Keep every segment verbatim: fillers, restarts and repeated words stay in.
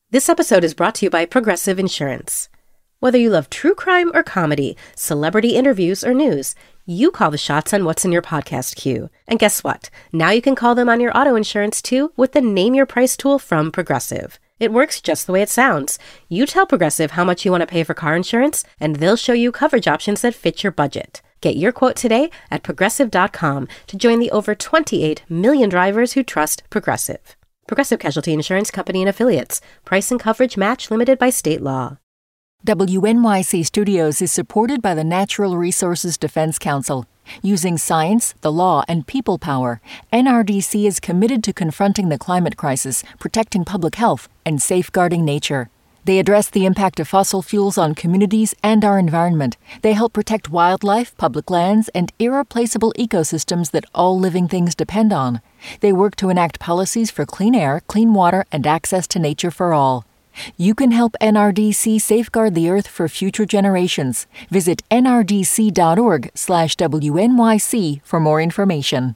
This episode is brought to you by Progressive Insurance. Whether you love true crime or comedy, celebrity interviews or news, you call the shots on what's in your podcast queue. And guess what? Now you can call them on your auto insurance too with the Name Your Price tool from Progressive. It works just the way it sounds. You tell Progressive how much you want to pay for car insurance, and they'll show you coverage options that fit your budget. Get your quote today at progressive dot com to join the over twenty-eight million drivers who trust Progressive. Progressive Casualty Insurance Company and Affiliates. Price and coverage match limited by state law. W N Y C Studios is supported by the Natural Resources Defense Council. Using science, the law, and people power, N R D C is committed to confronting the climate crisis, protecting public health, and safeguarding nature. They address the impact of fossil fuels on communities and our environment. They help protect wildlife, public lands, and irreplaceable ecosystems that all living things depend on. They work to enact policies for clean air, clean water, and access to nature for all. You can help N R D C safeguard the Earth for future generations. Visit nrdc.org slash WNYC for more information.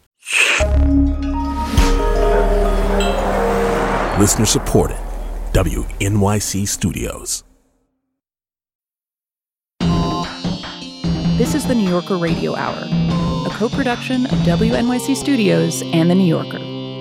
Listener supported. W N Y C Studios. This is the New Yorker Radio Hour, a co-production of W N Y C Studios and The New Yorker.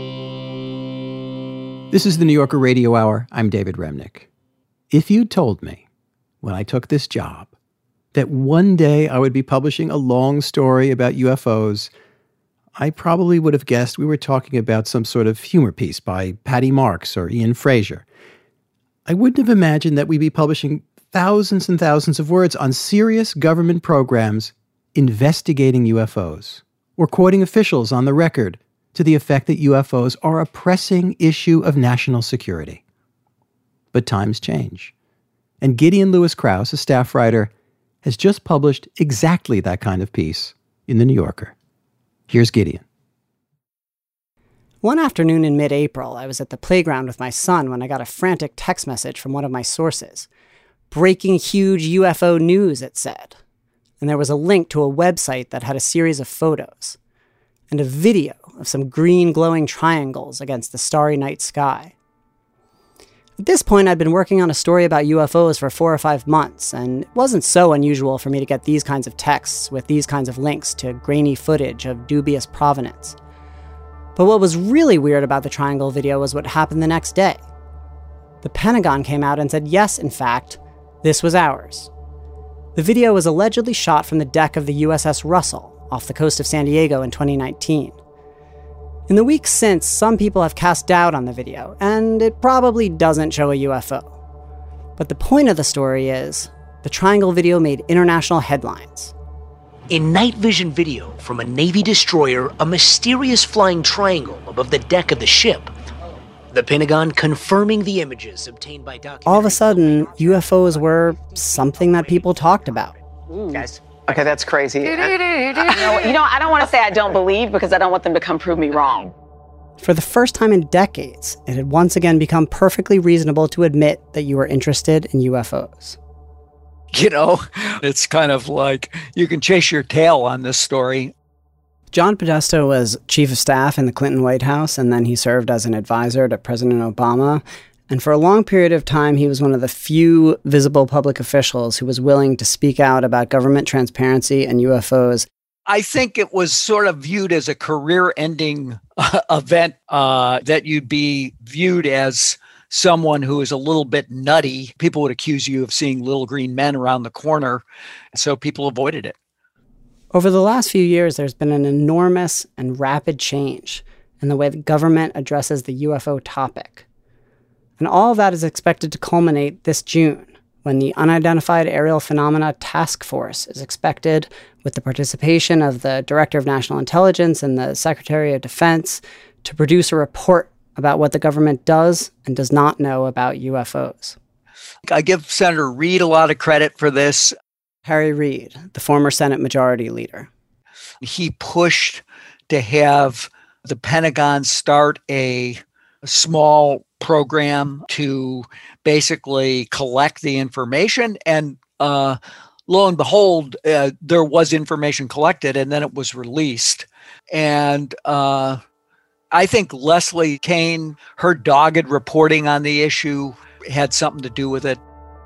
This is the New Yorker Radio Hour. I'm David Remnick. If you'd told me when I took this job that one day I would be publishing a long story about U F Os, I probably would have guessed we were talking about some sort of humor piece by Patty Marks or Ian Fraser. I wouldn't have imagined that we'd be publishing thousands and thousands of words on serious government programs investigating U F Os, or quoting officials on the record to the effect that U F Os are a pressing issue of national security. But times change. And Gideon Lewis Krause, a staff writer, has just published exactly that kind of piece in The New Yorker. Here's Gideon. One afternoon in mid-April, I was at the playground with my son when I got a frantic text message from one of my sources. Breaking huge U F O news, it said. And there was a link to a website that had a series of photos and a video of some green glowing triangles against the starry night sky. At this point, I'd been working on a story about U F Os for four or five months, and it wasn't so unusual for me to get these kinds of texts with these kinds of links to grainy footage of dubious provenance. But what was really weird about the triangle video was what happened the next day. The Pentagon came out and said, yes, in fact, this was ours. The video was allegedly shot from the deck of the U S S Russell off the coast of San Diego in twenty nineteen. In the weeks since, some people have cast doubt on the video, and it probably doesn't show a U F O. But the point of the story is, the triangle video made international headlines. In night vision video from a Navy destroyer, a mysterious flying triangle above the deck of the ship. The Pentagon confirming the images obtained by documentary... All of a sudden, U F Os were something that people talked about. Guys, okay, that's crazy. you, know, you know, I don't want to say I don't believe because I don't want them to come prove me wrong. For the first time in decades, it had once again become perfectly reasonable to admit that you were interested in U F Os. You know, it's kind of like you can chase your tail on this story. John Podesta was chief of staff in the Clinton White House, and then he served as an advisor to President Obama. And for a long period of time, he was one of the few visible public officials who was willing to speak out about government transparency and U F Os. I think it was sort of viewed as a career-ending uh, event, uh, that you'd be viewed as someone who is a little bit nutty. People would accuse you of seeing little green men around the corner, so people avoided it. Over the last few years, there's been an enormous and rapid change in the way the government addresses the U F O topic. And all of that is expected to culminate this June, when the Unidentified Aerial Phenomena Task Force is expected, with the participation of the Director of National Intelligence and the Secretary of Defense, to produce a report about what the government does and does not know about U F Os. I give Senator Reid a lot of credit for this. Harry Reid, the former Senate Majority Leader. He pushed to have the Pentagon start a, a small program to basically collect the information. And uh, lo and behold, uh, there was information collected, and then it was released. And uh, I think Leslie Kean, her dogged reporting on the issue had something to do with it.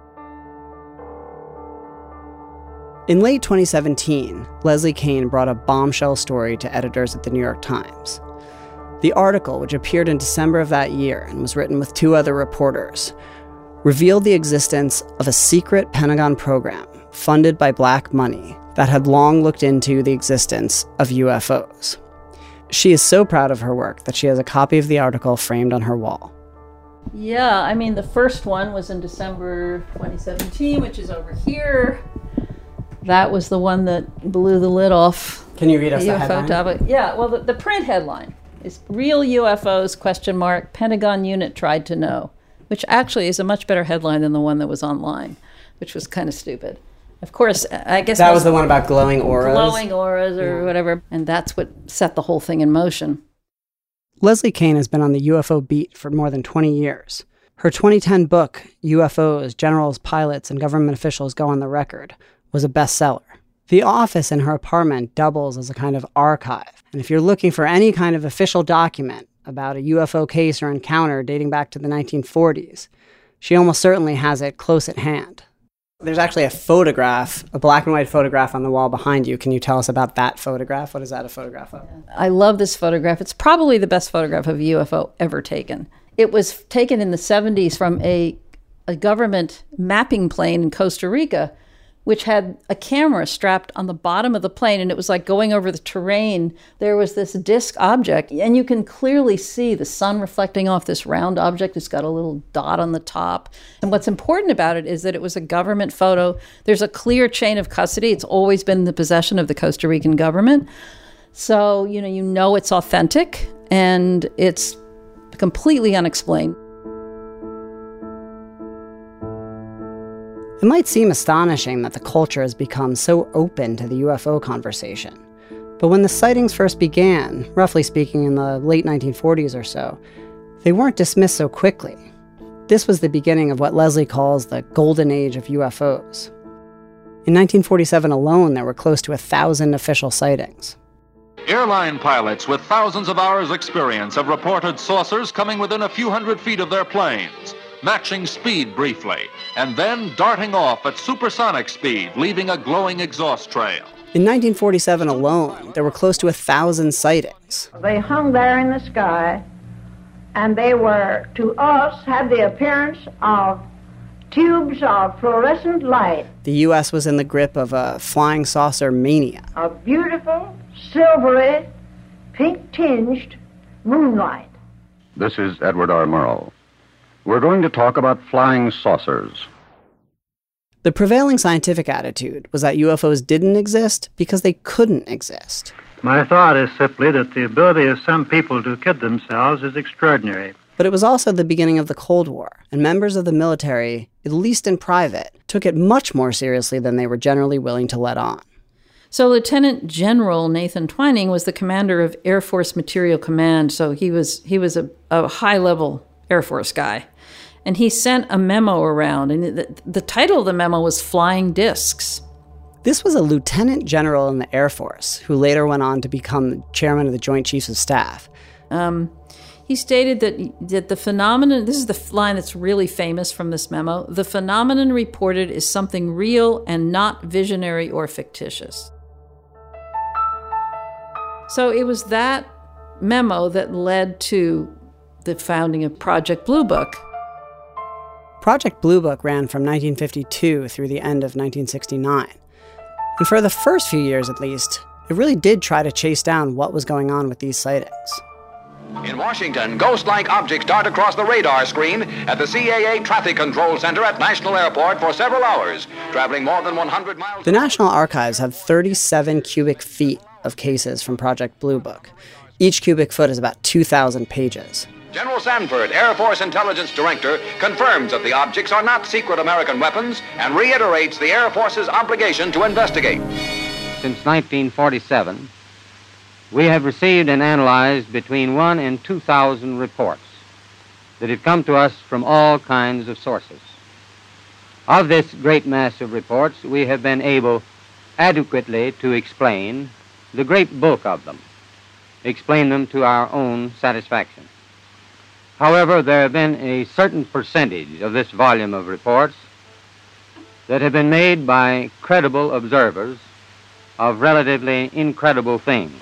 In late twenty seventeen, Leslie Kean brought a bombshell story to editors at the New York Times. The article, which appeared in December of that year and was written with two other reporters, revealed the existence of a secret Pentagon program funded by black money that had long looked into the existence of U F Os. She is so proud of her work that she has a copy of the article framed on her wall. Yeah, I mean, the first one was in December twenty seventeen, which is over here. That was the one that blew the lid off. Can you read us the, the U F O headline? topic. Yeah, well, the, the print headline is "Real U F Os, question mark, Pentagon unit tried to know," which actually is a much better headline than the one that was online, which was kind of stupid. Of course, I guess that was the one about glowing auras. Glowing auras or yeah. whatever, and that's what set the whole thing in motion. Leslie Kean has been on the U F O beat for more than twenty years. Her twenty ten book, U F Os, Generals, Pilots, and Government Officials Go on the Record, was a bestseller. The office in her apartment doubles as a kind of archive, and if you're looking for any kind of official document about a U F O case or encounter dating back to the nineteen forties, she almost certainly has it close at hand. There's actually a photograph, a black and white photograph on the wall behind you. Can you tell us about that photograph? What is that a photograph of? I love this photograph. It's probably the best photograph of a U F O ever taken. It was taken in the seventies from a, a government mapping plane in Costa Rica, which had a camera strapped on the bottom of the plane, and it was like going over the terrain. There was this disc object, and you can clearly see the sun reflecting off this round object. It's got a little dot on the top. And what's important about it is that it was a government photo. There's a clear chain of custody. It's always been in the possession of the Costa Rican government. So, you know, you know it's authentic, and it's completely unexplained. It might seem astonishing that the culture has become so open to the U F O conversation. But when the sightings first began, roughly speaking in the late nineteen forties or so, they weren't dismissed so quickly. This was the beginning of what Leslie calls the golden age of U F Os. In nineteen forty-seven alone, there were close to a thousand official sightings. Airline pilots with thousands of hours' experience have reported saucers coming within a few hundred feet of their planes, matching speed briefly, and then darting off at supersonic speed, leaving a glowing exhaust trail. In nineteen forty-seven alone, there were close to a thousand sightings. They hung there in the sky, and they were, to us, had the appearance of tubes of fluorescent light. The U S was in the grip of a flying saucer mania. A beautiful, silvery, pink-tinged moonlight. This is Edward R. Murrow. We're going to talk about flying saucers. The prevailing scientific attitude was that U F Os didn't exist because they couldn't exist. My thought is simply that the ability of some people to kid themselves is extraordinary. But it was also the beginning of the Cold War, and members of the military, at least in private, took it much more seriously than they were generally willing to let on. So Lieutenant General Nathan Twining was the commander of Air Force Material Command, so he was he was a, a high-level Air Force guy. And he sent a memo around, and the, the title of the memo was Flying Discs. This was a lieutenant general in the Air Force, who later went on to become the chairman of the Joint Chiefs of Staff. Um, he stated that, that the phenomenon, this is the line that's really famous from this memo, the phenomenon reported is something real and not visionary or fictitious. So it was that memo that led to the founding of Project Blue Book. Project Blue Book ran from nineteen fifty-two through the end of nineteen sixty-nine. And for the first few years, at least, it really did try to chase down what was going on with these sightings. In Washington, ghost-like objects dart across the radar screen at the C A A Traffic Control Center at National Airport for several hours, traveling more than one hundred miles. The National Archives have thirty-seven cubic feet of cases from Project Blue Book. Each cubic foot is about two thousand pages. General Sanford, Air Force Intelligence Director, confirms that the objects are not secret American weapons and reiterates the Air Force's obligation to investigate. Since nineteen forty-seven, we have received and analyzed between one and two thousand reports that have come to us from all kinds of sources. Of this great mass of reports, we have been able adequately to explain the great bulk of them, explain them to our own satisfaction. However, there have been a certain percentage of this volume of reports that have been made by credible observers of relatively incredible things.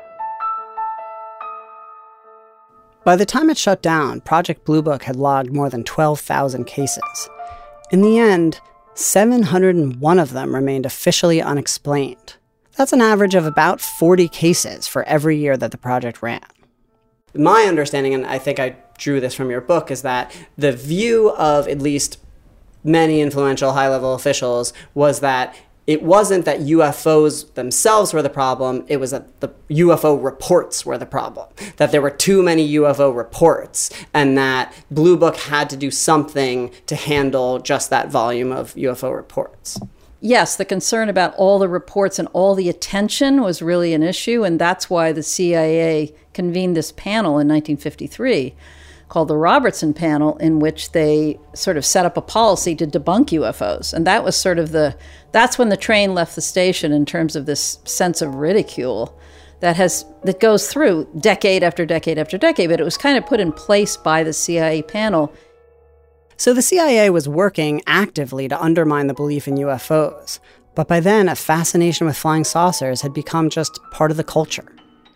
By the time it shut down, Project Blue Book had logged more than twelve thousand cases. In the end, seven hundred one of them remained officially unexplained. That's an average of about forty cases for every year that the project ran. My understanding, and I think I drew this from your book, is that the view of at least many influential high-level officials was that it wasn't that U F Os themselves were the problem, it was that the U F O reports were the problem. That there were too many U F O reports, and that Blue Book had to do something to handle just that volume of U F O reports. Yes, the concern about all the reports and all the attention was really an issue, and that's why the C I A convened this panel in nineteen fifty-three called the Robertson Panel, in which they sort of set up a policy to debunk U F Os. And that was sort of the, that's when the train left the station in terms of this sense of ridicule that has, that goes through decade after decade after decade, but it was kind of put in place by the C I A panel. So the C I A was working actively to undermine the belief in U F Os, but by then a fascination with flying saucers had become just part of the culture.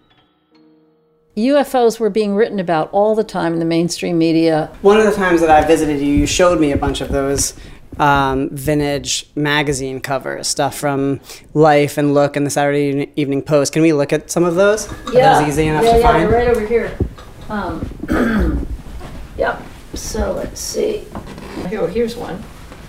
U F Os were being written about all the time in the mainstream media. One of the times that I visited you, you showed me a bunch of those um, vintage magazine covers, stuff from Life and Look and the Saturday Evening Post. Can we look at some of those? Yeah. Are those easy enough yeah, to yeah, find? They're right over here. Um, yep. So let's see. Here, here's one.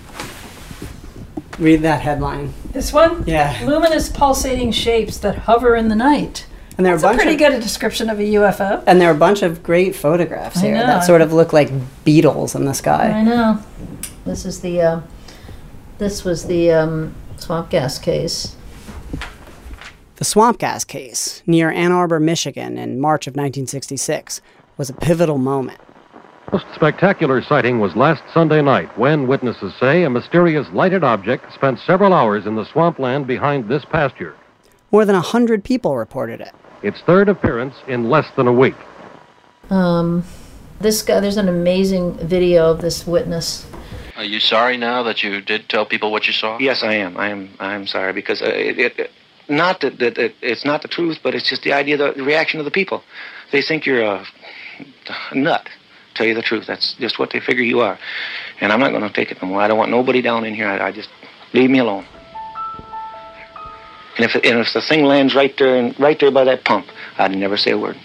Read that headline. This one? Yeah. Luminous pulsating shapes that hover in the night. And there are That's a bunch a pretty of, good description of a U F O. And there are a bunch of great photographs I here know. that sort of look like beetles in the sky. I know. This is the. Uh, this was the um, swamp gas case. The swamp gas case near Ann Arbor, Michigan, in March of nineteen sixty-six, was a pivotal moment. The most spectacular sighting was last Sunday night when, witnesses say, a mysterious lighted object spent several hours in the swampland behind this pasture. More than one hundred people reported it. Its third appearance in less than a week. Um, this guy, there's an amazing video of this witness. Are you sorry now that you did tell people what you saw? Yes, I am. I am. I am sorry because uh, it, it, it, not that, that it, it's not the truth, but it's just the idea, the reaction of the people. They think you're a, a nut. Tell you the truth, that's just what they figure you are, and I'm not going to take it no more. I don't want nobody down in here. I, I just leave me alone. And if it, and if the thing lands right there and right there by that pump, I'd never say a word.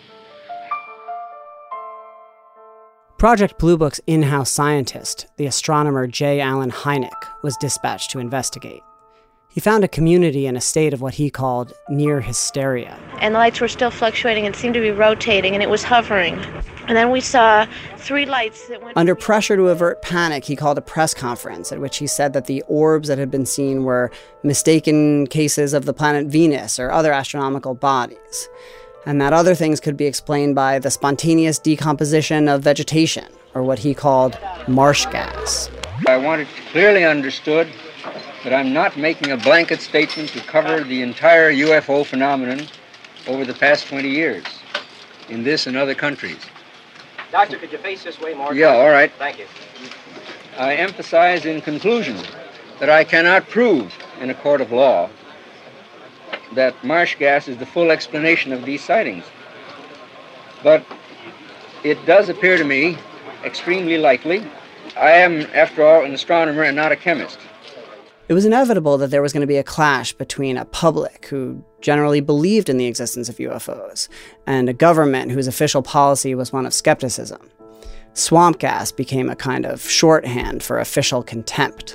Project Blue Book's in-house scientist, the astronomer J. Allen Hynek, was dispatched to investigate. He found a community in a state of what he called near hysteria. And the lights were still fluctuating and seemed to be rotating, and it was hovering. And then we saw three lights that went... Under pressure to avert panic, he called a press conference at which he said that the orbs that had been seen were mistaken cases of the planet Venus or other astronomical bodies, and that other things could be explained by the spontaneous decomposition of vegetation, or what he called marsh gas. I want it clearly understood that I'm not making a blanket statement to cover the entire U F O phenomenon over the past twenty years in this and other countries. Doctor, could you face this way more? Yeah, all right. Thank you. I emphasize in conclusion that I cannot prove in a court of law that marsh gas is the full explanation of these sightings. But it does appear to me extremely likely. I am, after all, an astronomer and not a chemist. It was inevitable that there was going to be a clash between a public who generally believed in the existence of U F Os and a government whose official policy was one of skepticism. Swamp gas became a kind of shorthand for official contempt.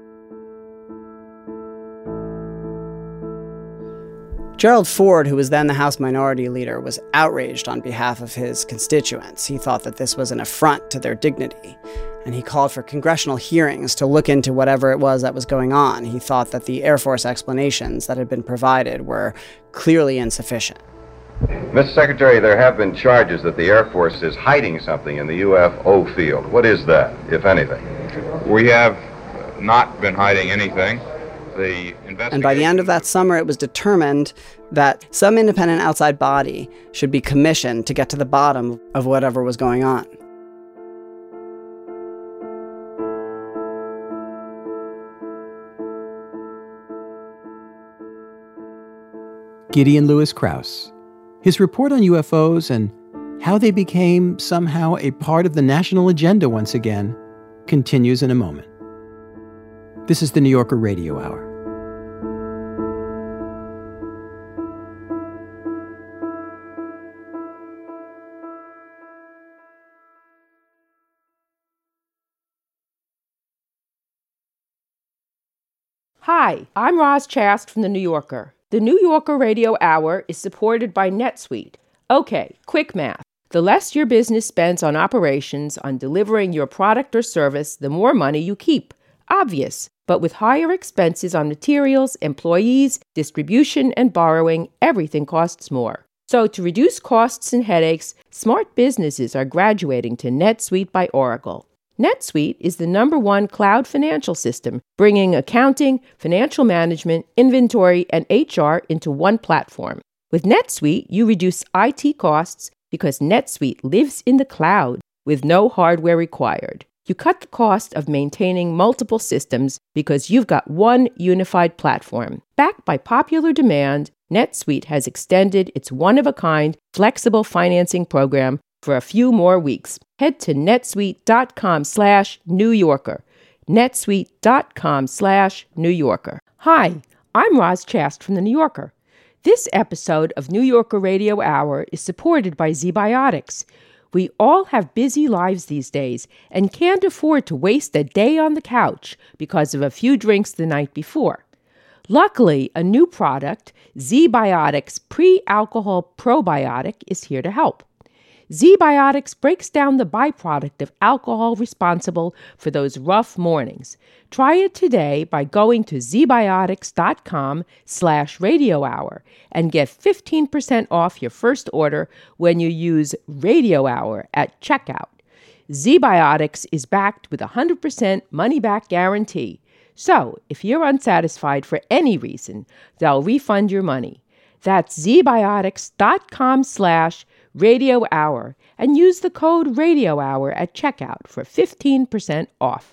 Gerald Ford, who was then the House Minority Leader, was outraged on behalf of his constituents. He thought that this was an affront to their dignity, and he called for congressional hearings to look into whatever it was that was going on. He thought that the Air Force explanations that had been provided were clearly insufficient. Mister Secretary, there have been charges that the Air Force is hiding something in the U F O field. What is that, if anything? We have not been hiding anything. the investigation. And by the end of that summer, it was determined that some independent outside body should be commissioned to get to the bottom of whatever was going on. Gideon Lewis Krauss. His report on U F Os and how they became somehow a part of the national agenda once again continues in a moment. This is the New Yorker Radio Hour. Hi, I'm Roz Chast from The New Yorker. The New Yorker Radio Hour is supported by NetSuite. Okay, quick math. The less your business spends on operations, on delivering your product or service, the more money you keep. Obvious. But with higher expenses on materials, employees, distribution, and borrowing, everything costs more. So to reduce costs and headaches, smart businesses are graduating to NetSuite by Oracle. NetSuite is the number one cloud financial system, bringing accounting, financial management, inventory, and H R into one platform. With NetSuite, you reduce I T costs because NetSuite lives in the cloud with no hardware required. You cut the cost of maintaining multiple systems because you've got one unified platform. Backed by popular demand, NetSuite has extended its one-of-a-kind flexible financing program for a few more weeks. Head to netsuite.com slash New Yorker. netsuite.com slash New Yorker. Hi, I'm Roz Chast from The New Yorker. This episode of New Yorker Radio Hour is supported by ZBiotics. We all have busy lives these days and can't afford to waste a day on the couch because of a few drinks the night before. Luckily, a new product, ZBiotics Pre-Alcohol Probiotic, is here to help. ZBiotics breaks down the byproduct of alcohol responsible for those rough mornings. Try it today by going to zbiotics.com slash radio hour and get fifteen percent off your first order when you use Radio Hour at checkout. ZBiotics is backed with a one hundred percent money-back guarantee. So, if you're unsatisfied for any reason, they'll refund your money. That's zbiotics.com slash Radio Hour and use the code Radio Hour at checkout for fifteen percent off.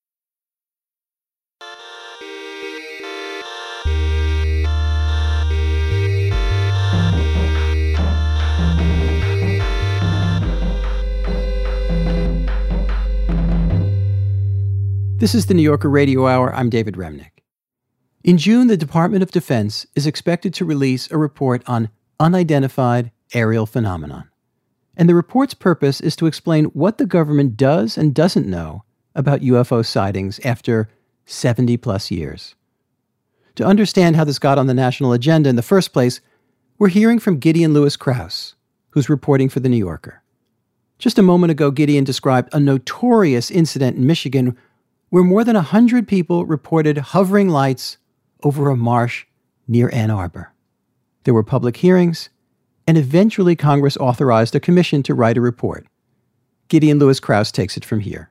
This is the New Yorker Radio Hour. I'm David Remnick. In June, the Department of Defense is expected to release a report on unidentified aerial phenomenon. And the report's purpose is to explain what the government does and doesn't know about U F O sightings after seventy plus years. To understand how this got on the national agenda in the first place, we're hearing from Gideon Lewis Krauss, who's reporting for The New Yorker. Just a moment ago, Gideon described a notorious incident in Michigan where more than one hundred people reported hovering lights over a marsh near Ann Arbor. There were public hearings, and eventually Congress authorized a commission to write a report. Gideon Lewis Krauss takes it from here.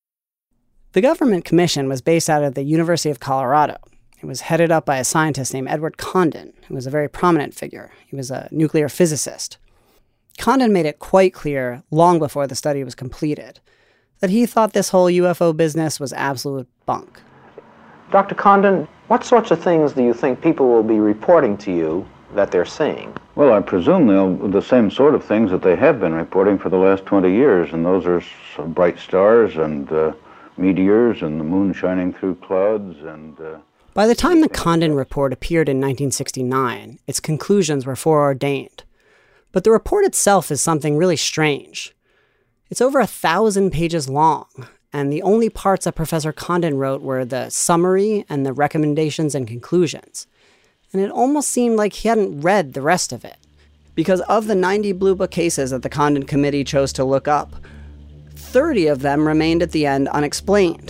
The government commission was based out of the University of Colorado. It was headed up by a scientist named Edward Condon, who was a very prominent figure. He was a nuclear physicist. Condon made it quite clear, long before the study was completed, that he thought this whole U F O business was absolute bunk. Doctor Condon, what sorts of things do you think people will be reporting to you that they're seeing? Well, I presume they'll the same sort of things that they have been reporting for the last twenty years, and those are some bright stars and uh, meteors and the moon shining through clouds and... Uh, By the time the Condon report appeared in nineteen sixty-nine, its conclusions were foreordained. But the report itself is something really strange. It's over a thousand pages long, and the only parts that Professor Condon wrote were the summary and the recommendations and conclusions. And it almost seemed like he hadn't read the rest of it. Because of the ninety Blue Book cases that the Condon Committee chose to look up, thirty of them remained at the end unexplained.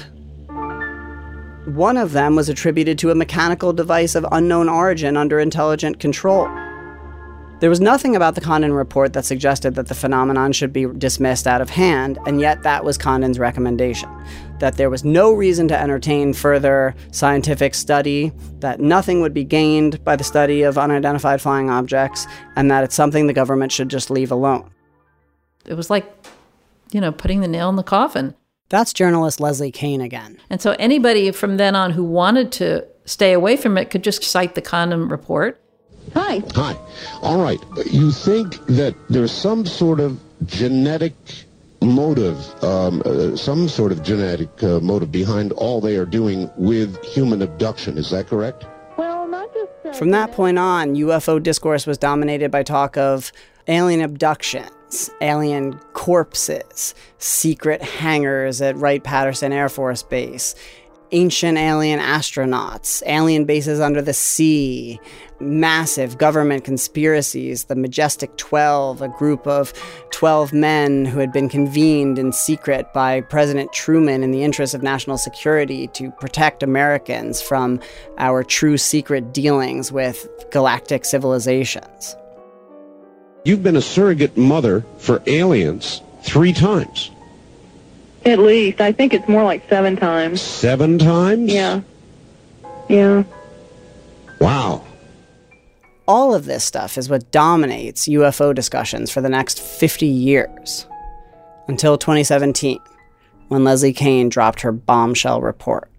One of them was attributed to a mechanical device of unknown origin under intelligent control. There was nothing about the Condon report that suggested that the phenomenon should be dismissed out of hand, and yet that was Condon's recommendation, that there was no reason to entertain further scientific study, that nothing would be gained by the study of unidentified flying objects, and that it's something the government should just leave alone. It was like, you know, putting the nail in the coffin. That's journalist Leslie Kean again. And so anybody from then on who wanted to stay away from it could just cite the Condon report. Hi. Hi. All right. You think that there's some sort of genetic motive, um, uh, some sort of genetic uh, motive behind all they are doing with human abduction. Is that correct? Well, not just... Uh, From that point on, U F O discourse was dominated by talk of alien abductions, alien corpses, secret hangars at Wright-Patterson Air Force Base, ancient alien astronauts, alien bases under the sea, massive government conspiracies, the Majestic twelve, a group of twelve men who had been convened in secret by President Truman in the interest of national security to protect Americans from our true secret dealings with galactic civilizations. You've been a surrogate mother for aliens three times. At least. I think it's more like seven times. Seven times? Yeah. Yeah. Wow. All of this stuff is what dominates U F O discussions for the next fifty years. Until twenty seventeen, when Leslie Kean dropped her bombshell report.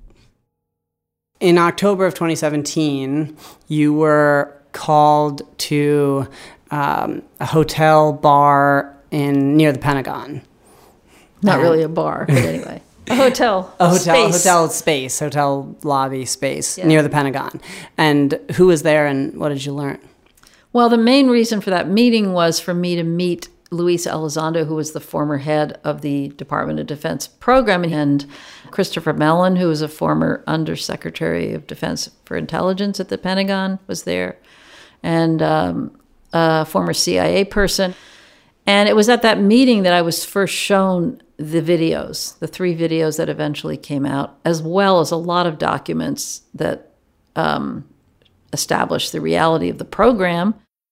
In October of twenty seventeen, you were called to um, a hotel bar in near the Pentagon. Not really a bar, but anyway. A hotel. A hotel, space. hotel space, hotel lobby space Yeah. near the Pentagon. And who was there and what did you learn? Well, the main reason for that meeting was for me to meet Luis Elizondo, who was the former head of the Department of Defense program, and Christopher Mellon, who was a former Undersecretary of Defense for Intelligence at the Pentagon, was there, and um, a former C I A person. And it was at that meeting that I was first shown the videos, the three videos that eventually came out, as well as a lot of documents that um, established the reality of the program.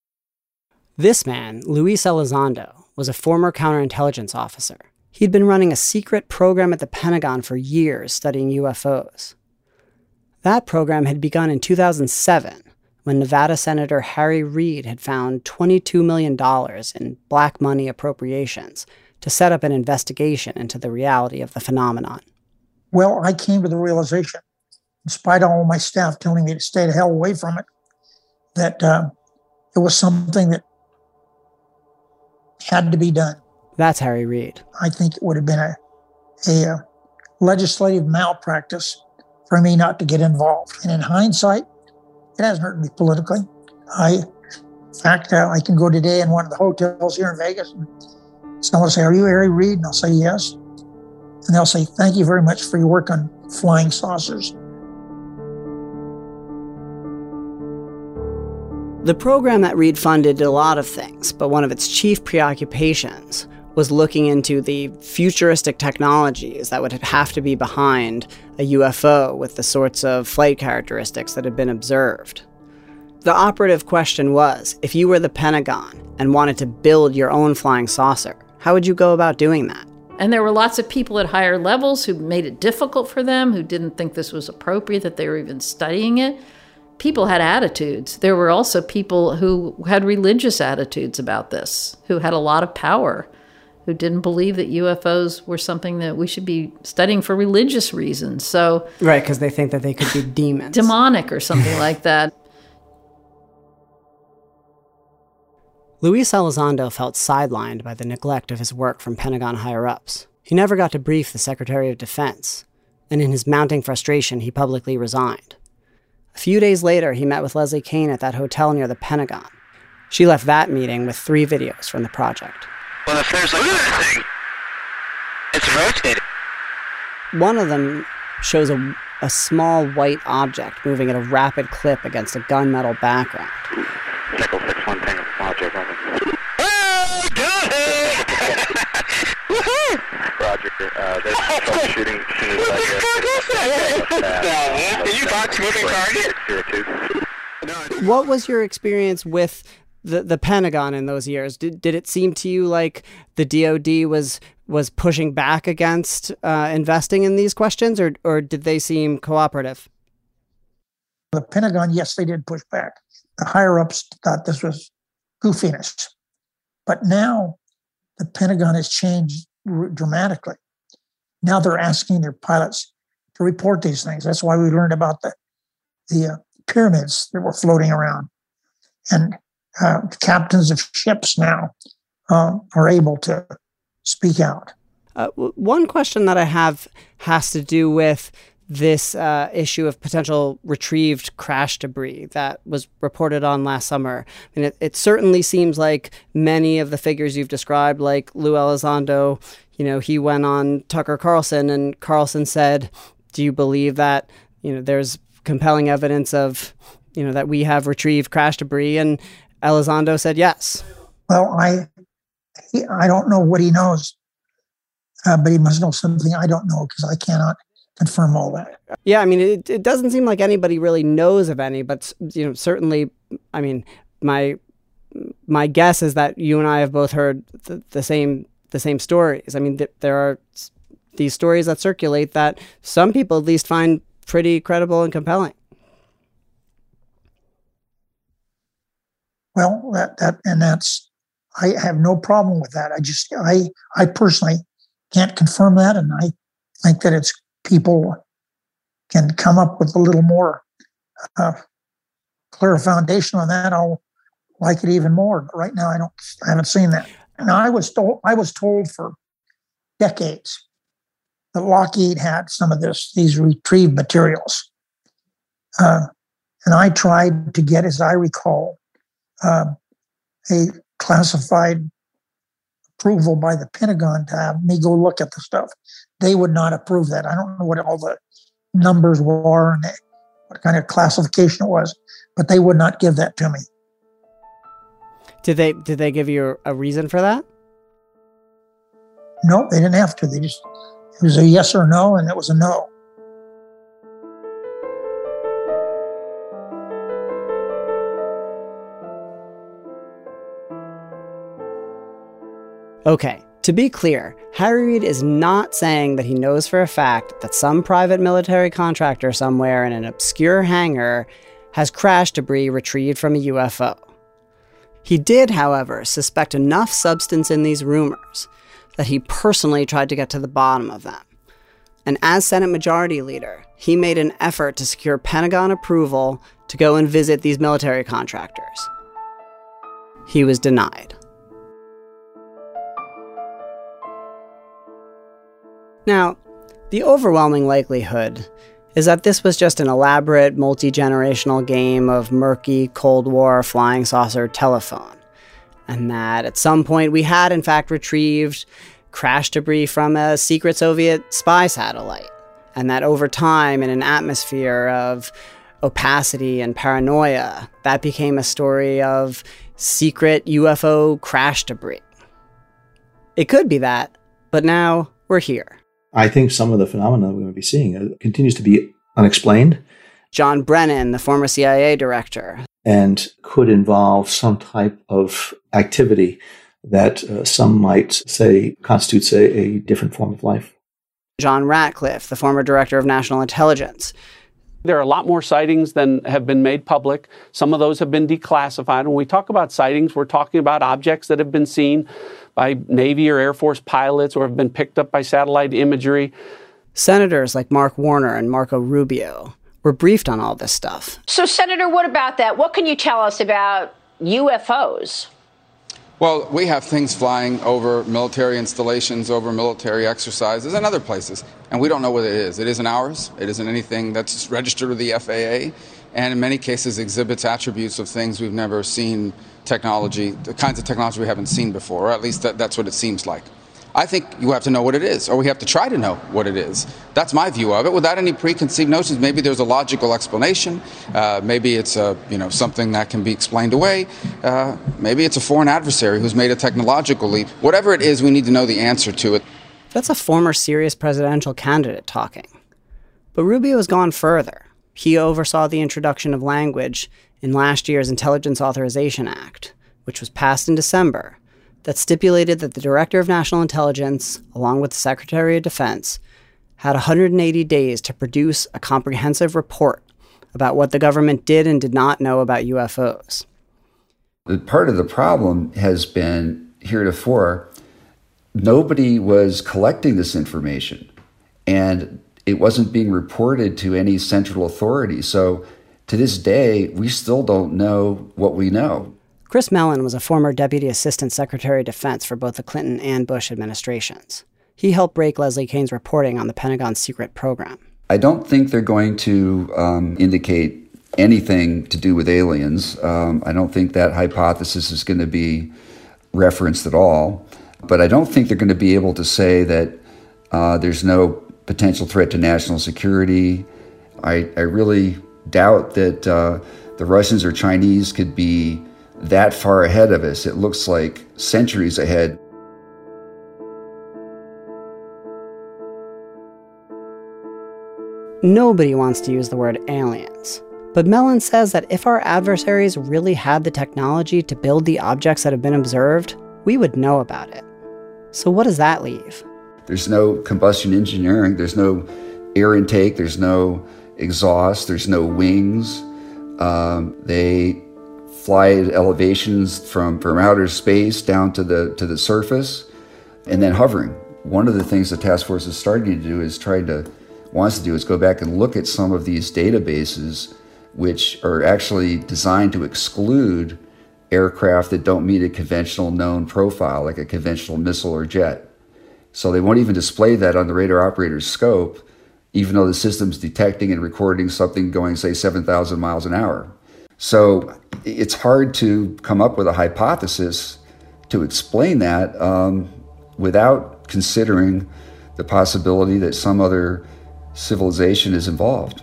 This man, Luis Elizondo, was a former counterintelligence officer. He'd been running a secret program at the Pentagon for years studying U F Os. That program had begun in two thousand seven, when Nevada Senator Harry Reid had found twenty-two million dollars in black money appropriations to set up an investigation into the reality of the phenomenon. Well, I came to the realization, in spite of all my staff telling me to stay the hell away from it, that uh, it was something that had to be done. That's Harry Reid. I think it would have been a, a uh, legislative malpractice for me not to get involved. And in hindsight, it hasn't hurt me politically. I, in fact, uh, I can go today in one of the hotels here in Vegas and someone will say, "Are you Harry Reid?" And I'll say, "Yes." And they'll say, "Thank you very much for your work on flying saucers." The program that Reid funded did a lot of things, but one of its chief preoccupations was looking into the futuristic technologies that would have to be behind a U F O with the sorts of flight characteristics that had been observed. The operative question was, if you were the Pentagon and wanted to build your own flying saucer, how would you go about doing that? And there were lots of people at higher levels who made it difficult for them, who didn't think this was appropriate, that they were even studying it. People had attitudes. There were also people who had religious attitudes about this, who had a lot of power, who didn't believe that U F Os were something that we should be studying for religious reasons. So, right, because they think that they could be demons. Demonic or something like that. Luis Elizondo felt sidelined by the neglect of his work from Pentagon higher-ups. He never got to brief the Secretary of Defense, and in his mounting frustration, he publicly resigned. A few days later, he met with Leslie Kean at that hotel near the Pentagon. She left that meeting with three videos from the project. Well, if there's like look at this thing. It's rotating. One of them shows a, a small white object moving at a rapid clip against a gunmetal background. Nickel six one Tango Roger, Roger. Oh, got it! Woohoo! Roger, uh, there's troubleshooting. What the fuck is that? Are you box moving target? What was your experience with the, the Pentagon in those years, did, did it seem to you like the D O D was was pushing back against uh, investing in these questions, or or did they seem cooperative? The Pentagon, yes, they did push back. The higher-ups thought this was goofiness. But now the Pentagon has changed r- dramatically. Now they're asking their pilots to report these things. That's why we learned about the, the uh, pyramids that were floating around. And uh, captains of ships now uh, are able to speak out. Uh, one question that I have has to do with this uh, issue of potential retrieved crash debris that was reported on last summer. I mean, it, it certainly seems like many of the figures you've described, like Lou Elizondo, you know, he went on Tucker Carlson, and Carlson said, do you believe that, you know, there's compelling evidence of, you know, that we have retrieved crash debris? And Elizondo said yes. Well, I, he, I don't know what he knows, uh, but he must know something I don't know, because I cannot confirm all that. Yeah, I mean, it, it doesn't seem like anybody really knows of any, but, you know, certainly, I mean, my my guess is that you and I have both heard the, the same the same stories. I mean, th- there are these stories that circulate that some people at least find pretty credible and compelling. Well, that that and that's, I have no problem with that. I just, I I personally can't confirm that, and I think that it's people can come up with a little more uh, clear foundation on that, I'll like it even more. But right now, I don't, I haven't seen that. And I was told, I was told for decades that Lockheed had some of this, these retrieved materials, uh, and I tried to get, as I recall, uh, a classified approval by the Pentagon to have me go look at the stuff. They would not approve that. I don't know what all the numbers were and what kind of classification it was, but they would not give that to me. Did they did they give you a reason for that? No, they didn't have to. They just, it was a yes or no, and it was a no. Okay, to be clear, Harry Reid is not saying that he knows for a fact that some private military contractor somewhere in an obscure hangar has crash debris retrieved from a U F O. He did, however, suspect enough substance in these rumors that he personally tried to get to the bottom of them. And as Senate Majority Leader, he made an effort to secure Pentagon approval to go and visit these military contractors. He was denied. Now, the overwhelming likelihood is that this was just an elaborate, multi-generational game of murky Cold War flying saucer telephone, and that at some point we had, in fact, retrieved crash debris from a secret Soviet spy satellite, and that over time, in an atmosphere of opacity and paranoia, that became a story of secret U F O crash debris. It could be that, but now we're here. I think some of the phenomena we might be seeing continues to be unexplained. John Brennan, the former C I A director. And could involve some type of activity that uh, some might say constitutes a, a different form of life. John Ratcliffe, the former director of national intelligence. There are a lot more sightings than have been made public. Some of those have been declassified. When we talk about sightings, we're talking about objects that have been seen by Navy or Air Force pilots or have been picked up by satellite imagery. Senators like Mark Warner and Marco Rubio were briefed on all this stuff. So, Senator, what about that? What can you tell us about U F Os? Well, we have things flying over military installations, over military exercises, and other places, and we don't know what it is. It isn't ours. It isn't anything that's registered with the F A A, and in many cases exhibits attributes of things we've never seen, technology, the kinds of technology we haven't seen before, or at least that, that's what it seems like. I think you have to know what it is, or we have to try to know what it is. That's my view of it, without any preconceived notions. Maybe there's a logical explanation. Uh, maybe it's a, you know, something that can be explained away. Uh, maybe it's a foreign adversary who's made a technological leap. Whatever it is, we need to know the answer to it. That's a former serious presidential candidate talking. But Rubio has gone further. He oversaw the introduction of language in last year's Intelligence Authorization Act which was passed in December, that stipulated that the Director of National Intelligence, along with the Secretary of Defense, had one hundred eighty days to produce a comprehensive report about what the government did and did not know about U F Os. Part of the problem has been, heretofore, nobody was collecting this information, and it wasn't being reported to any central authority. So to this day, we still don't know what we know. Chris Mellon was a former Deputy Assistant Secretary of Defense for both the Clinton and Bush administrations. He helped break Leslie Kean's reporting on the Pentagon's secret program. I don't think they're going to um, indicate anything to do with aliens. Um, I don't think that hypothesis is going to be referenced at all. But I don't think they're going to be able to say that uh, there's no potential threat to national security. I, I really doubt that uh, the Russians or Chinese could be that far ahead of us. It looks like centuries ahead. Nobody wants to use the word aliens. But Mellon says that if our adversaries really had the technology to build the objects that have been observed, we would know about it. So what does that leave? There's no combustion engineering. There's no air intake. There's no exhaust. There's no wings. Um, they fly at elevations from, from outer space down to the to the surface, and then hovering. One of the things the task force is starting to do is trying to wants to do is go back and look at some of these databases, which are actually designed to exclude aircraft that don't meet a conventional known profile, like a conventional missile or jet. So they won't even display that on the radar operator's scope, even though the system's detecting and recording something going, say, seven thousand miles an hour. So it's hard to come up with a hypothesis to explain that um, without considering the possibility that some other civilization is involved.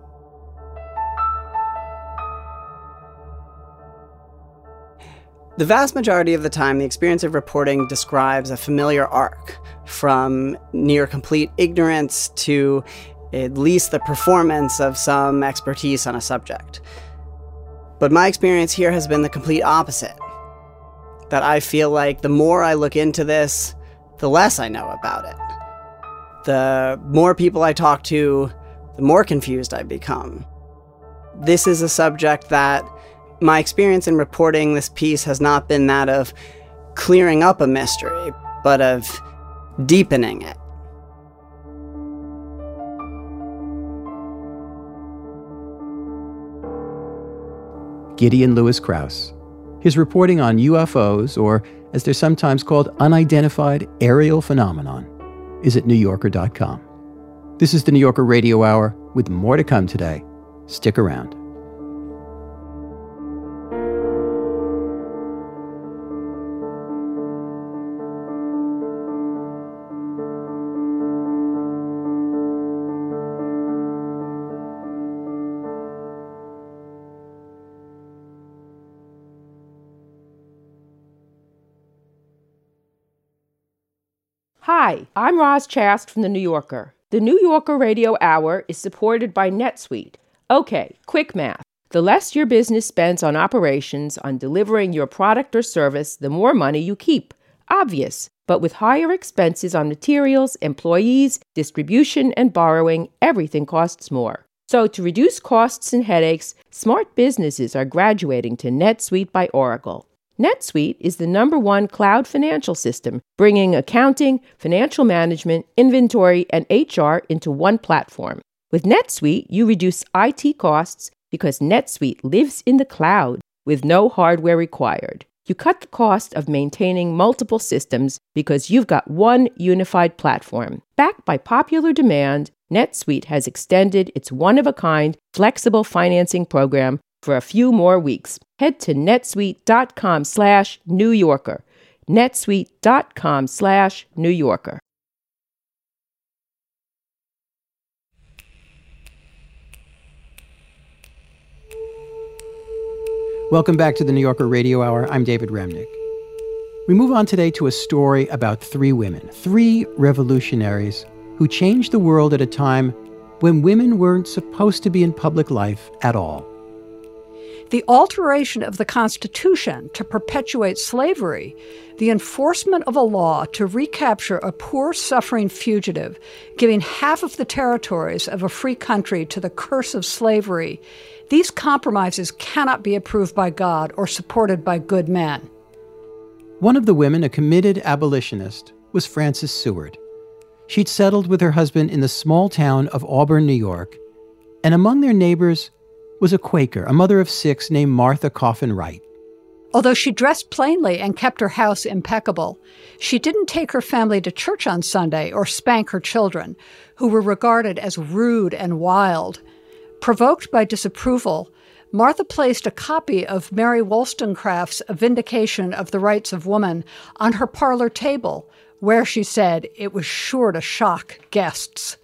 The vast majority of the time, the experience of reporting describes a familiar arc, from near complete ignorance to at least the performance of some expertise on a subject. But my experience here has been the complete opposite. That I feel like the more I look into this, the less I know about it. The more people I talk to, the more confused I become. This is a subject that my experience in reporting this piece has not been that of clearing up a mystery, but of deepening it. Gideon Lewis Krause. His reporting on U F Os, or as they're sometimes called, unidentified aerial phenomenon, is at new yorker dot com. This is the New Yorker Radio Hour, with more to come today. Stick around. Hi, I'm Roz Chast from The New Yorker. The New Yorker Radio Hour is supported by NetSuite. Okay, quick math. The less your business spends on operations, on delivering your product or service, the more money you keep. Obvious. But with higher expenses on materials, employees, distribution, and borrowing, everything costs more. So to reduce costs and headaches, smart businesses are graduating to NetSuite by Oracle. NetSuite is the number one cloud financial system, bringing accounting, financial management, inventory, and H R into one platform. With NetSuite, you reduce I T costs because NetSuite lives in the cloud with no hardware required. You cut the cost of maintaining multiple systems because you've got one unified platform. Backed by popular demand, NetSuite has extended its one-of-a-kind flexible financing program for a few more weeks. Head to netsuite.com slash New Yorker. netsuite.com slash New Yorker. Welcome back to the New Yorker Radio Hour. I'm David Remnick. We move on today to a story about three women, three revolutionaries who changed the world at a time when women weren't supposed to be in public life at all. The alteration of the Constitution to perpetuate slavery, the enforcement of a law to recapture a poor, suffering fugitive, giving half of the territories of a free country to the curse of slavery, these compromises cannot be approved by God or supported by good men. One of the women, a committed abolitionist, was Frances Seward. She'd settled with her husband in the small town of Auburn, New York, and among their neighbors was a Quaker, a mother of six named Martha Coffin Wright. Although she dressed plainly and kept her house impeccable, she didn't take her family to church on Sunday or spank her children, who were regarded as rude and wild. Provoked by disapproval, Martha placed a copy of Mary Wollstonecraft's A Vindication of the Rights of Woman on her parlor table, where she said it was sure to shock guests.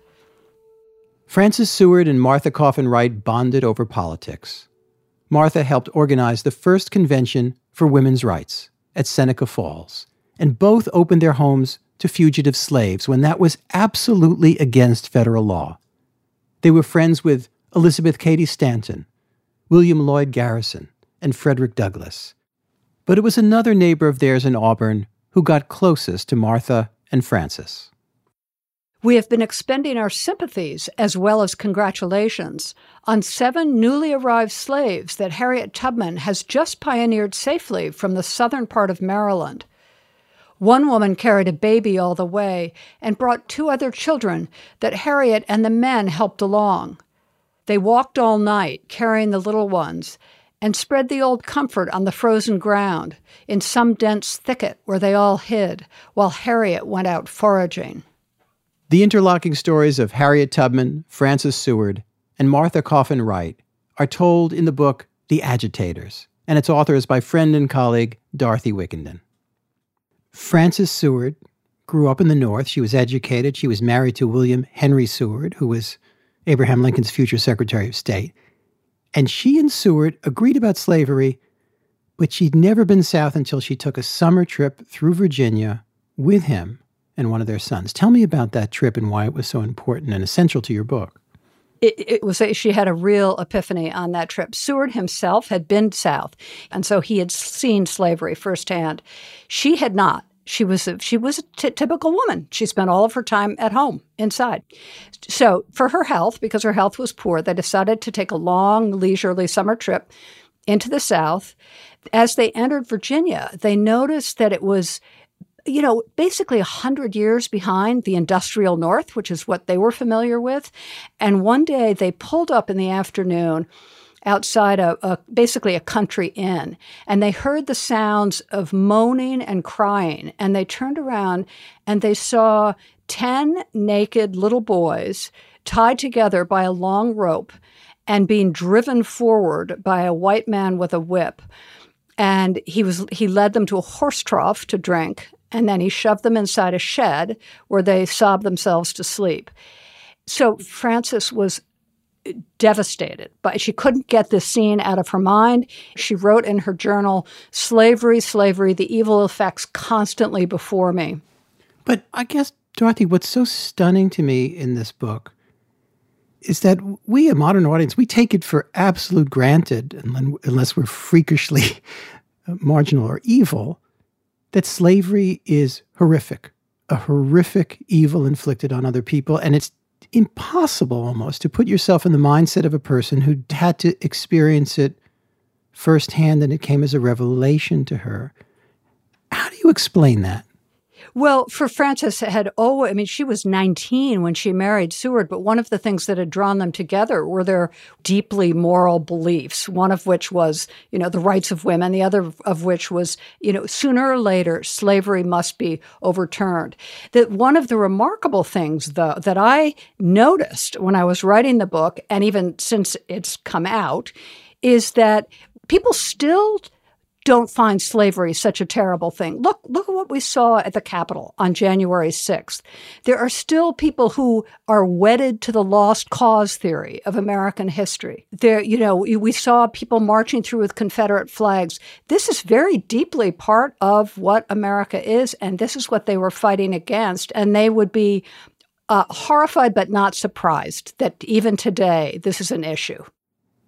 Frances Seward and Martha Coffin Wright bonded over politics. Martha helped organize the first convention for women's rights at Seneca Falls, and both opened their homes to fugitive slaves when that was absolutely against federal law. They were friends with Elizabeth Cady Stanton, William Lloyd Garrison, and Frederick Douglass. But it was another neighbor of theirs in Auburn who got closest to Martha and Frances. We have been expending our sympathies as well as congratulations on seven newly arrived slaves that Harriet Tubman has just pioneered safely from the southern part of Maryland. One woman carried a baby all the way and brought two other children that Harriet and the men helped along. They walked all night carrying the little ones and spread the old comfort on the frozen ground in some dense thicket where they all hid while Harriet went out foraging. The interlocking stories of Harriet Tubman, Frances Seward, and Martha Coffin Wright are told in the book The Agitators, and its author is my friend and colleague, Dorothy Wickenden. Frances Seward grew up in the North. She was educated. She was married to William Henry Seward, who was Abraham Lincoln's future Secretary of State. And she and Seward agreed about slavery, but she'd never been south until she took a summer trip through Virginia with him and one of their sons. Tell me about that trip and why it was so important and essential to your book. It, it was she had a real epiphany on that trip. Seward himself had been south, and so he had seen slavery firsthand. She had not. She was a, she was a t- typical woman. She spent all of her time at home, inside. So for her health, because her health was poor, they decided to take a long, leisurely summer trip into the South. As they entered Virginia, they noticed that it was, you know, basically one hundred years behind the industrial North, which is what they were familiar with. And one day they pulled up in the afternoon outside a, a basically a country inn, and they heard the sounds of moaning and crying, and they turned around and they saw ten naked little boys tied together by a long rope and being driven forward by a white man with a whip. And he was he led them to a horse trough to drink, and then he shoved them inside a shed where they sobbed themselves to sleep. So Frances was devastated, but she couldn't get this scene out of her mind. She wrote in her journal, "Slavery, slavery, the evil effects constantly before me." But I guess, Dorothy, what's so stunning to me in this book is that we, a modern audience, we take it for absolute granted, unless we're freakishly marginal or evil, that slavery is horrific, a horrific evil inflicted on other people. And it's impossible almost to put yourself in the mindset of a person who had to experience it firsthand and it came as a revelation to her. How do you explain that? Well, for Frances had always, I mean, she was nineteen when she married Seward, but one of the things that had drawn them together were their deeply moral beliefs, one of which was, you know, the rights of women, the other of which was, you know, sooner or later, slavery must be overturned. That one of the remarkable things, though, that I noticed when I was writing the book, and even since it's come out, is that people still don't find slavery such a terrible thing. Look, look at what we saw at the Capitol on January sixth. There are still people who are wedded to the lost cause theory of American history. There, you know, we saw people marching through with Confederate flags. This is very deeply part of what America is, and this is what they were fighting against. And they would be uh, horrified but not surprised that even today this is an issue.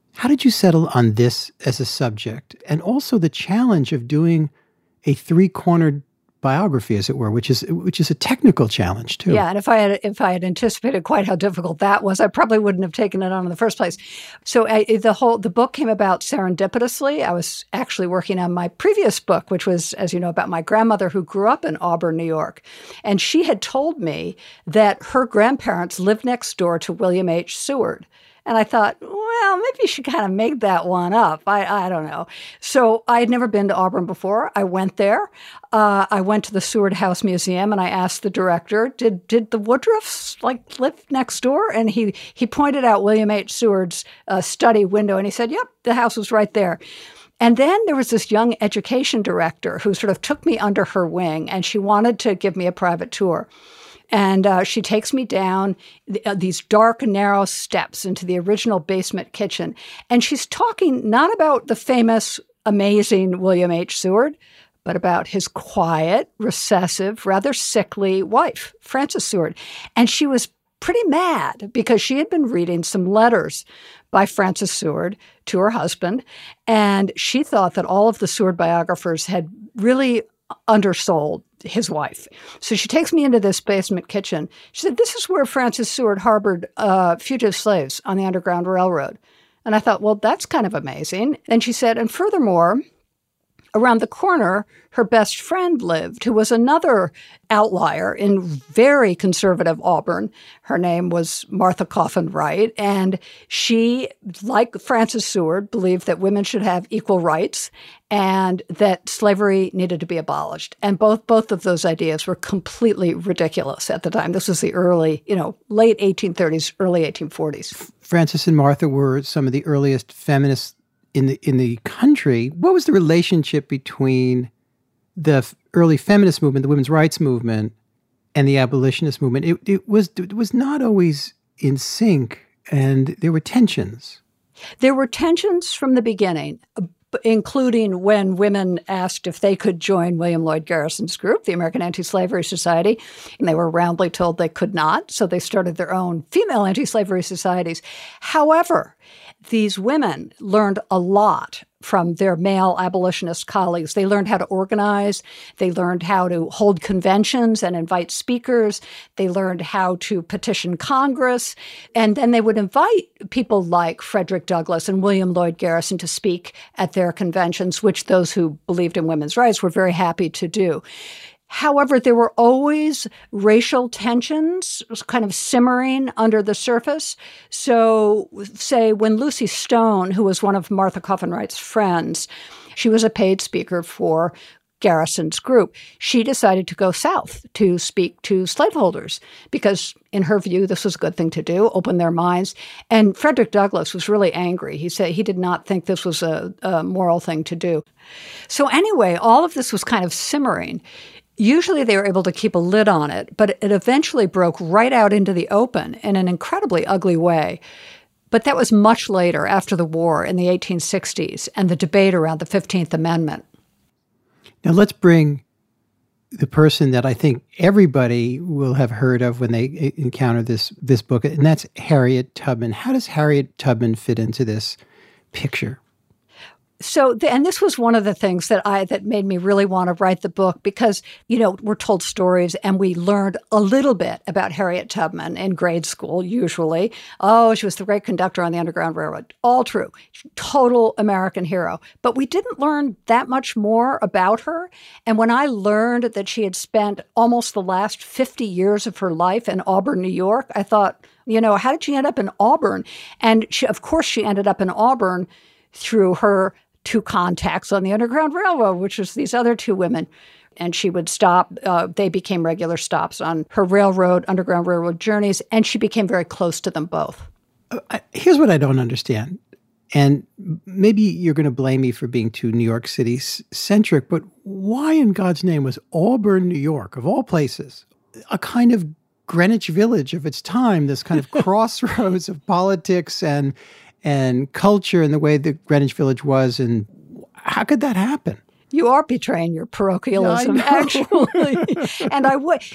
How did you settle on this as a subject? And also the challenge of doing a three-cornered biography, as it were, which is which is a technical challenge too. Yeah, and if I had if I had anticipated quite how difficult that was, I probably wouldn't have taken it on in the first place. So I, the whole the book came about serendipitously. I was actually working on my previous book, which was, as you know, about my grandmother who grew up in Auburn, New York, and she had told me that her grandparents lived next door to William H. Seward. And I thought, well, maybe you should kind of make that one up. I, I don't know. So I had never been to Auburn before. I went there. Uh, I went to the Seward House Museum, and I asked the director, did did the Woodruffs like live next door? And he he pointed out William H. Seward's uh, study window, and he said, yep, the house was right there. And then there was this young education director who sort of took me under her wing, and she wanted to give me a private tour. And uh, she takes me down th- uh, these dark, narrow steps into the original basement kitchen. And she's talking not about the famous, amazing William H. Seward, but about his quiet, recessive, rather sickly wife, Frances Seward. And she was pretty mad because she had been reading some letters by Frances Seward to her husband. And she thought that all of the Seward biographers had really undersold his wife. So she takes me into this basement kitchen. She said, this is where Frances Seward harbored uh, fugitive slaves on the Underground Railroad. And I thought, well, that's kind of amazing. And she said, and furthermore, around the corner, her best friend lived, who was another outlier in very conservative Auburn. Her name was Martha Coffin Wright, and she, like Frances Seward, believed that women should have equal rights and that slavery needed to be abolished. And both both of those ideas were completely ridiculous at the time. This was the early, you know, late eighteen thirties, early eighteen forties. Frances and Martha were some of the earliest feminists in the in the country. What was the relationship between the f- early feminist movement, the women's rights movement, and the abolitionist movement? It, it was it was not always in sync, and there were tensions. There were tensions from the beginning, including when women asked if they could join William Lloyd Garrison's group, the American Anti-Slavery Society, and they were roundly told they could not, so they started their own female anti-slavery societies. However, these women learned a lot from their male abolitionist colleagues. They learned how to organize. They learned how to hold conventions and invite speakers. They learned how to petition Congress. And then they would invite people like Frederick Douglass and William Lloyd Garrison to speak at their conventions, which those who believed in women's rights were very happy to do. However, there were always racial tensions kind of simmering under the surface. So, say, when Lucy Stone, who was one of Martha Coffin Wright's friends, she was a paid speaker for Garrison's group, she decided to go south to speak to slaveholders because, in her view, this was a good thing to do, open their minds. And Frederick Douglass was really angry. He said he did not think this was a, a moral thing to do. So anyway, all of this was kind of simmering. Usually they were able to keep a lid on it, but it eventually broke right out into the open in an incredibly ugly way. But that was much later, after the war in the eighteen sixties and the debate around the fifteenth Amendment. Now let's bring the person that I think everybody will have heard of when they encounter this this book, and that's Harriet Tubman. How does Harriet Tubman fit into this picture? So, and this was one of the things that I that made me really want to write the book because, you know, we're told stories and we learned a little bit about Harriet Tubman in grade school, usually. Oh, she was the great conductor on the Underground Railroad. All true. Total American hero. But we didn't learn that much more about her. And when I learned that she had spent almost the last fifty years of her life in Auburn, New York, I thought, you know, how did she end up in Auburn? And she, of course, she ended up in Auburn through her two contacts on the Underground Railroad, which was these other two women. And she would stop. Uh, they became regular stops on her railroad, Underground Railroad journeys, and she became very close to them both. Uh, here's what I don't understand. And maybe you're going to blame me for being too New York City centric, but why in God's name was Auburn, New York, of all places, a kind of Greenwich Village of its time, this kind of crossroads of politics and and culture and the way that Greenwich Village was, and how could that happen? You are betraying your parochialism, actually. And I would,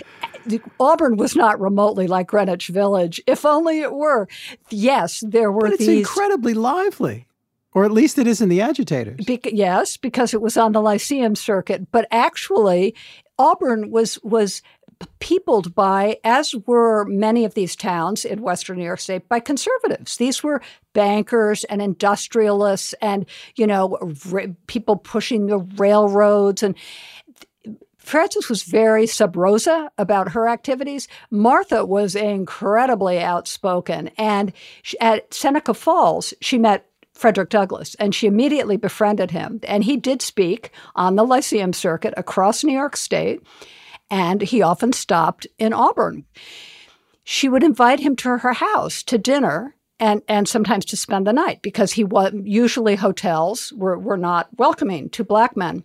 Auburn was not remotely like Greenwich Village. If only it were. Yes, there were but it's these... incredibly lively. Or at least it is in the agitators. Be- yes, because it was on the Lyceum circuit. But actually, Auburn was was peopled by, as were many of these towns in Western New York State, by conservatives. These were bankers and industrialists and, you know, r- people pushing the railroads. And Frances was very sub rosa about her activities. Martha was incredibly outspoken. And she, at Seneca Falls, she met Frederick Douglass, and she immediately befriended him. And he did speak on the Lyceum circuit across New York State, and he often stopped in Auburn. She would invite him to her house to dinner and, and sometimes to spend the night, because he was, usually hotels were, were not welcoming to Black men.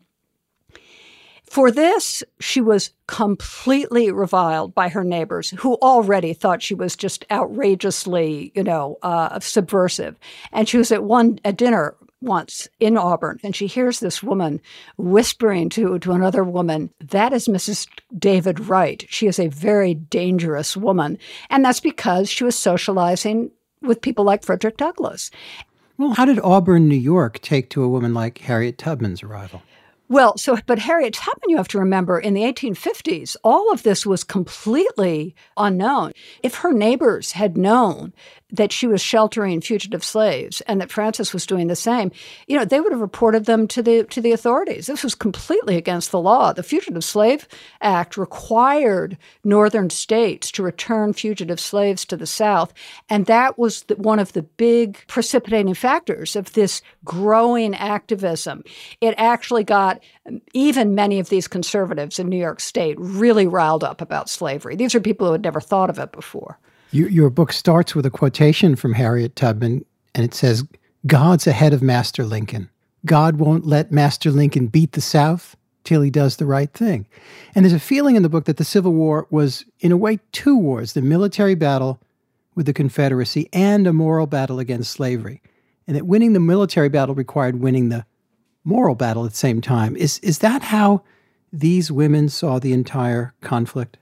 For this, she was completely reviled by her neighbors, who already thought she was just outrageously, you know, uh, subversive. And she was at one a dinner once in Auburn, and she hears this woman whispering to, to another woman, "That is Missus David Wright. She is a very dangerous woman." And that's because she was socializing with people like Frederick Douglass. Well, how did Auburn, New York, take to a woman like Harriet Tubman's arrival? Well, so, but Harriet Tubman, you have to remember, in the eighteen fifties, all of this was completely unknown. If her neighbors had known that she was sheltering fugitive slaves and that Frances was doing the same, you know, they would have reported them to the to the authorities. This was completely against the law. The Fugitive Slave Act required northern states to return fugitive slaves to the South, and that was the, one of the big precipitating factors of this growing activism. It actually got even many of these conservatives in New York State really riled up about slavery. These are people who had never thought of it before. Your, your book starts with a quotation from Harriet Tubman, and it says, "God's ahead of Master Lincoln. God won't let Master Lincoln beat the South till he does the right thing." And there's a feeling in the book that the Civil War was, in a way, two wars, the military battle with the Confederacy and a moral battle against slavery. And that winning the military battle required winning the moral battle at the same time. Is, is that how these women saw the entire conflict?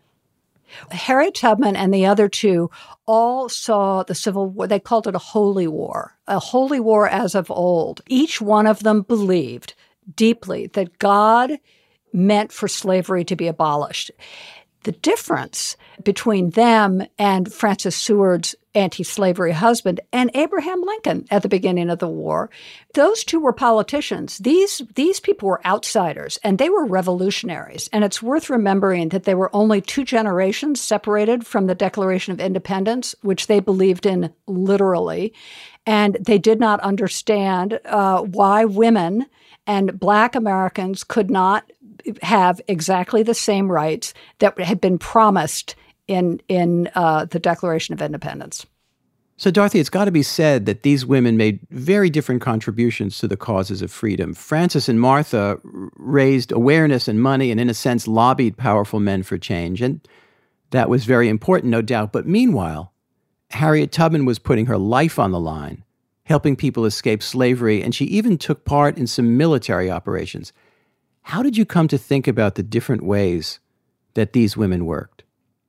Harriet Tubman and the other two all saw the Civil War. They called it a holy war, a holy war as of old. Each one of them believed deeply that God meant for slavery to be abolished. The difference between them and Frances Seward's anti-slavery husband and Abraham Lincoln at the beginning of the war, those two were politicians. These, these people were outsiders, and they were revolutionaries. And it's worth remembering that they were only two generations separated from the Declaration of Independence, which they believed in literally. And they did not understand uh, why women and Black Americans could not have exactly the same rights that had been promised in in uh, the Declaration of Independence. So, Dorothy, it's got to be said that these women made very different contributions to the causes of freedom. Frances and Martha raised awareness and money and, in a sense, lobbied powerful men for change. And that was very important, no doubt. But meanwhile, Harriet Tubman was putting her life on the line, helping people escape slavery, and she even took part in some military operations. How did you come to think about the different ways that these women worked?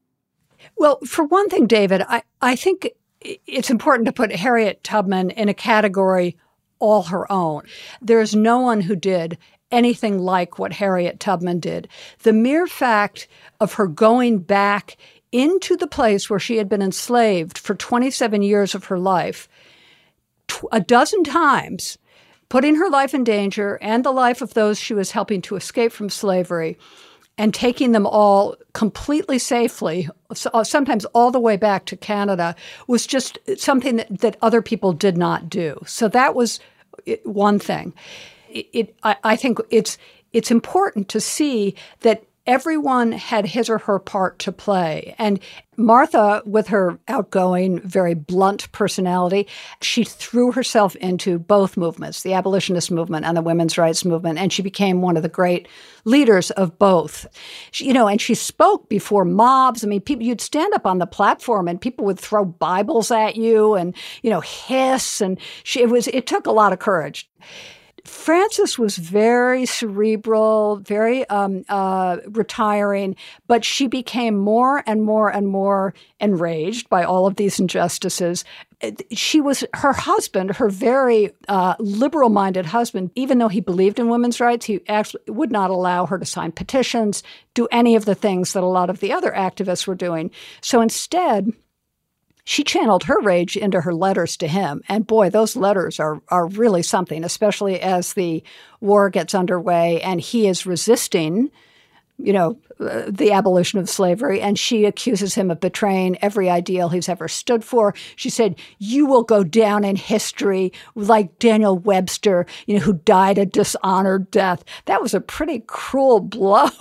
Well, for one thing, David, I, I think it's important to put Harriet Tubman in a category all her own. There's no one who did anything like what Harriet Tubman did. The mere fact of her going back into the place where she had been enslaved for twenty-seven years of her life, tw- a dozen times, putting her life in danger and the life of those she was helping to escape from slavery, and taking them all completely safely, sometimes all the way back to Canada, was just something that, that other people did not do. So that was one thing. It, it, I, I think it's it's important to see that everyone had his or her part to play. And Martha, with her outgoing, very blunt personality, she threw herself into both movements, the abolitionist movement and the women's rights movement, and she became one of the great leaders of both. She, you know, and she spoke before mobs. I mean, people, you'd stand up on the platform and people would throw Bibles at you and, you know, hiss. And she, it was, it took a lot of courage. Frances was very cerebral, very um, uh, retiring, but she became more and more and more enraged by all of these injustices. She was, her husband, her very uh, liberal-minded husband, even though he believed in women's rights, he actually would not allow her to sign petitions, do any of the things that a lot of the other activists were doing. So instead, she channeled her rage into her letters to him. And boy, those letters are are really something, especially as the war gets underway and he is resisting, you know, uh, the abolition of slavery. And she accuses him of betraying every ideal he's ever stood for. She said, you will go down in history like Daniel Webster, you know, who died a dishonored death. That was a pretty cruel blow.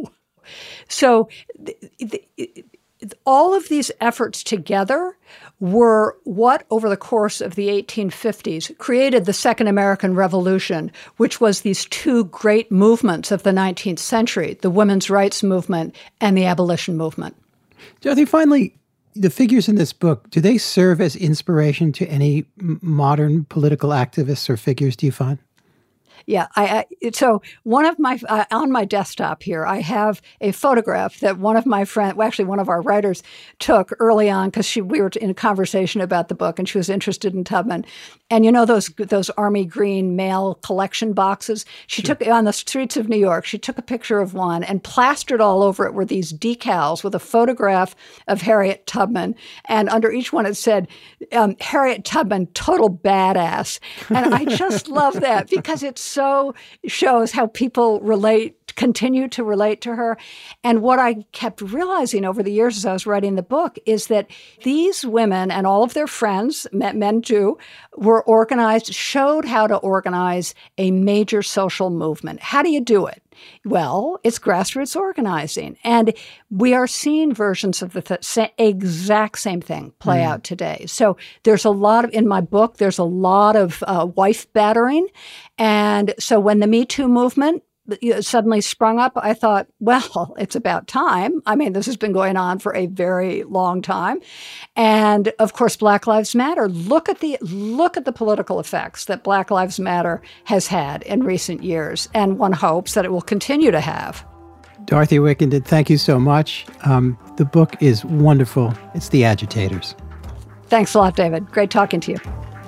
So the, the, all of these efforts together were what, over the course of the eighteen fifties, created the Second American Revolution, which was these two great movements of the nineteenth century, the women's rights movement and the abolition movement. Dorothy, finally, the figures in this book, do they serve as inspiration to any modern political activists or figures, do you find? Yeah. I, I, so one of my, uh, on my desktop here, I have a photograph that one of my friends, well, actually one of our writers took early on because she we were in a conversation about the book and she was interested in Tubman. And you know those those Army Green mail collection boxes? She sure. took, on the streets of New York, she took a picture of one and plastered all over it were these decals with a photograph of Harriet Tubman. And under each one it said, um, Harriet Tubman, total badass. And I just love that because it's so shows how people relate, continue to relate to her. And what I kept realizing over the years as I was writing the book is that these women and all of their friends, men too, were organized, showed how to organize a major social movement. How do you do it? Well, it's grassroots organizing. And we are seeing versions of the th- sa- exact same thing play mm. out today. So there's a lot of, in my book, there's a lot of uh, wife battering. And so when the Me Too movement suddenly sprung up, I thought, well, it's about time. I mean, this has been going on for a very long time. And of course, Black Lives Matter. Look at the look at the political effects that Black Lives Matter has had in recent years. And one hopes that it will continue to have. Dorothy Wickenden, thank you so much. Um, the book is wonderful. It's The Agitators. Thanks a lot, David. Great talking to you.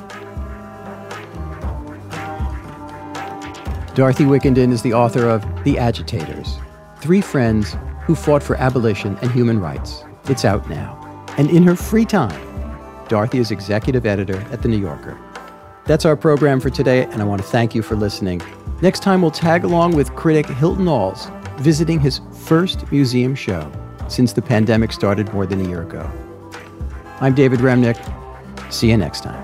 Dorothy Wickenden is the author of The Agitators, Three Friends Who Fought for Abolition and Human Rights. It's out now. And in her free time, Dorothy is executive editor at The New Yorker. That's our program for today, and I want to thank you for listening. Next time, we'll tag along with critic Hilton Als, visiting his first museum show since the pandemic started more than a year ago. I'm David Remnick. See you next time.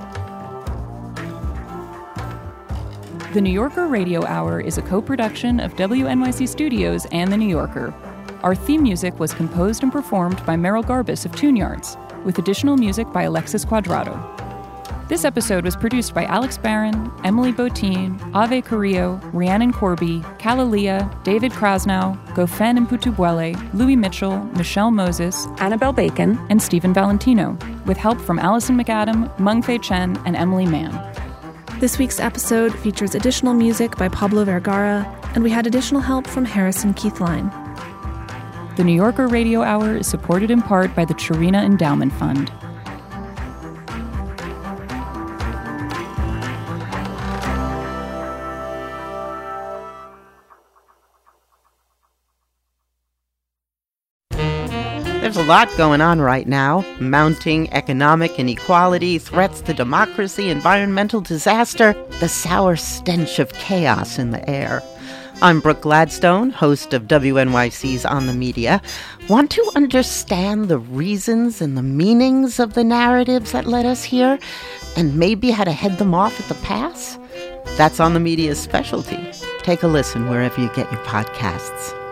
The New Yorker Radio Hour is a co-production of W N Y C Studios and The New Yorker. Our theme music was composed and performed by Merrill Garbus of Tune Yards, with additional music by Alexis Cuadrado. This episode was produced by Alex Barron, Emily Botein, Ave Carrillo, Rhiannon Corby, Kalalia, David Krasnow, Gofen Mputubwele, Louis Mitchell, Michelle Moses, Annabelle Bacon, and Stephen Valentino, with help from Allison McAdam, Mengfei Chen, and Emily Mann. This week's episode features additional music by Pablo Vergara, and we had additional help from Harrison Keithline. The New Yorker Radio Hour is supported in part by the Chirina Endowment Fund. There's a lot going on right now. Mounting economic inequality, threats to democracy, environmental disaster, the sour stench of chaos in the air. I'm Brooke Gladstone, host of W N Y C's On the Media. Want to understand the reasons and the meanings of the narratives that led us here, and maybe how to head them off at the pass? That's On the Media's specialty. Take a listen wherever you get your podcasts.